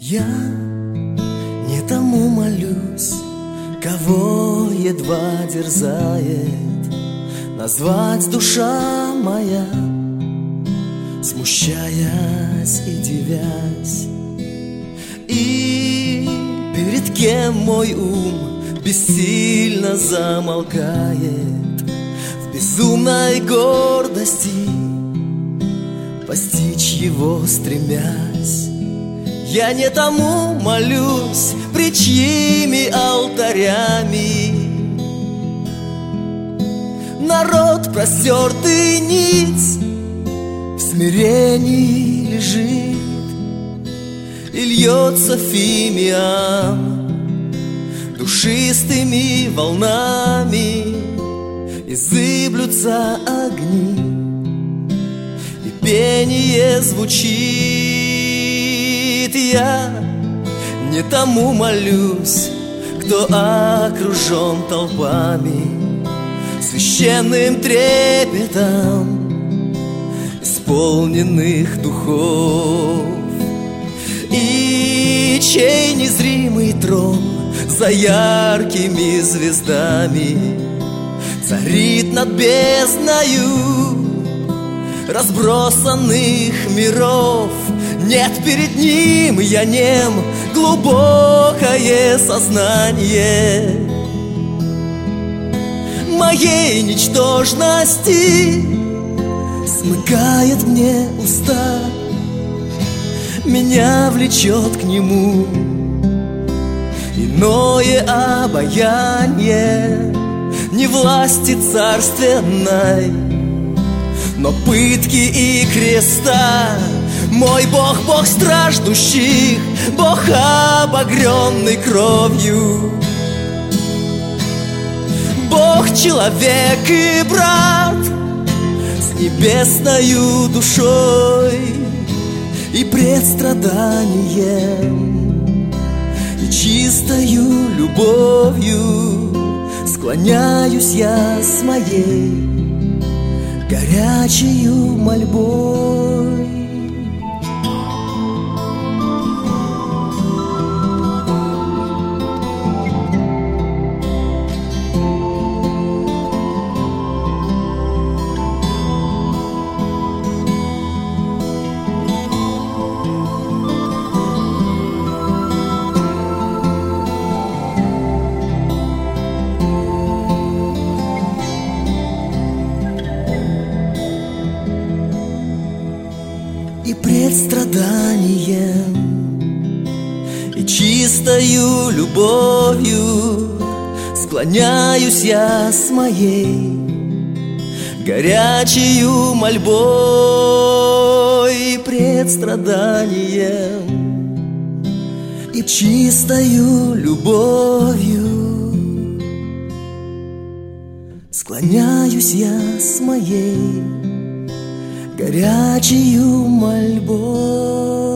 Я не тому молюсь, кого едва дерзает назвать душа моя, смущаясь и дивясь. И перед кем мой ум бессильно замолкает, в безумной гордости постичь его стремясь. Я не тому молюсь, пред чьими алтарями народ простертый ниц в смирении лежит, и льется фимиам душистыми волнами, и зыблются огни, и пение звучит. Я не тому молюсь, кто окружен толпами, священным трепетом исполненных духов, и чей незримый трон за яркими звездами царит над бездною разбросанных миров. Нет перед ним я нем, глубокое сознание моей ничтожности смыкает мне уста, меня влечет к нему иное обаяние, не власти царственной, но пытки и креста. Мой Бог, Бог страждущих, Бог обогренный кровью, Бог человек и брат с небесною душой и пред страданием и чистою любовью склоняюсь я с моей горячею мольбой. И пред страданием и чистою любовью склоняюсь я с моей горячею мольбой. Пред страданием и чистою любовью склоняюсь я с моей горячею мольбой.